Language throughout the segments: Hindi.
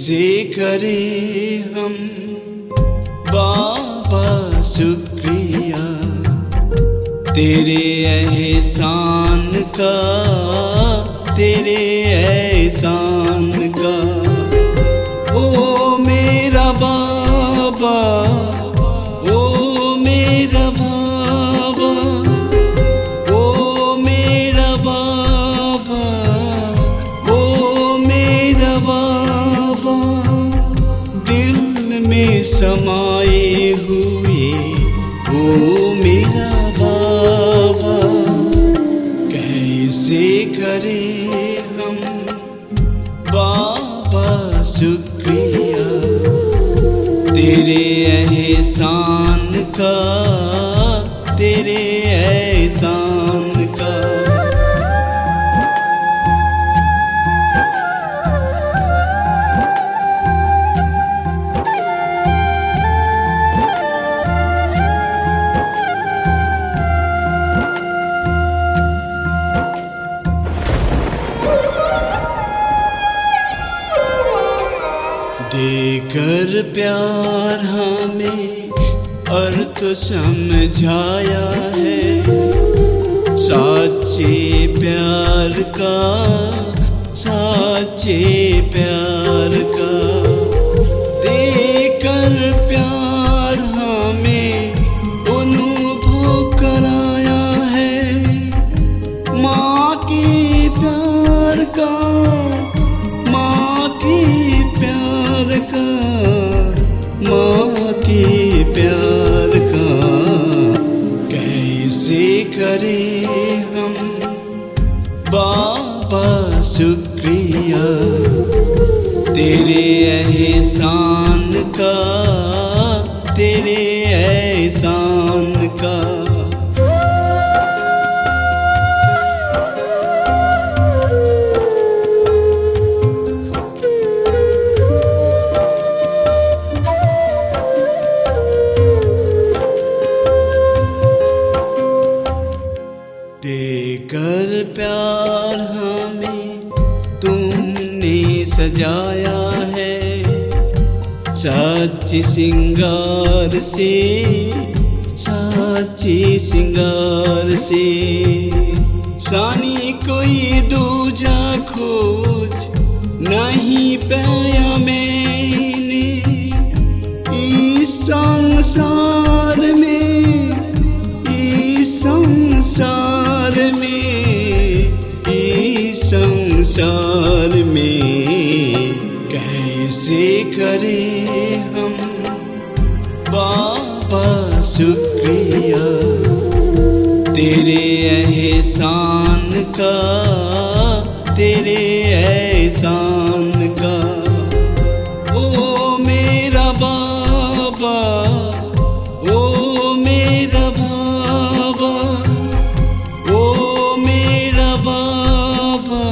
कैसे करे हम बाबा शुक्रिया तेरे एहसान का, तेरे एहसान का। ओ मेरा बाबा, ओ मेरा बाबा, ओ मेरा बाबा, ओ मेरा बाबा, दिल में समाए हुए ओ मेरा बाबा। कैसे करे हम बाबा शुक्रिया तेरे एहसान का, तेरे एहसान का। देकर प्यार हमें अर्थ समझाया है, साचे प्यार का, साचे प्यार का। देकर प्यार हमें अनुभव कराया है, माँ के प्यार का, माँ के प्यार का, माँ के प्यार का। कैसे करे हम बाबा शुक्रिया तेरे एहसान का, तेरे एहसान का। देकर प्यार हमें तुमने सजाया है, साची सिंगार से, साची सिंगार से। सानी कोई दूजा खोज नहीं पाया मैंने इस संसार में, इस संसार में, इस संसार में। कैसे करे हम बाबा शुक्रिया तेरे एहसान का, तेरे एहसान का। ओ मेरा बाबा, ओ मेरा बाबा, ओ मेरा बाबा,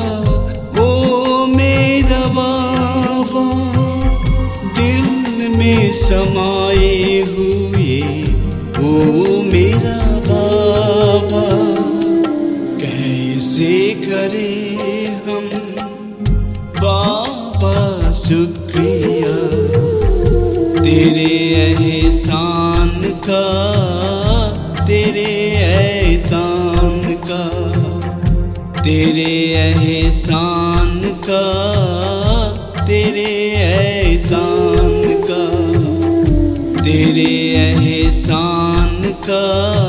ओ मेरा बाबा, दिल में समाए हुए ओ मेरा बाबा। कैसे करे हम बाबा शुक्रिया तेरे एहसान का, तेरे एहसान का, तेरे एहसान का, तेरे एहसान का, तेरे एहसान का।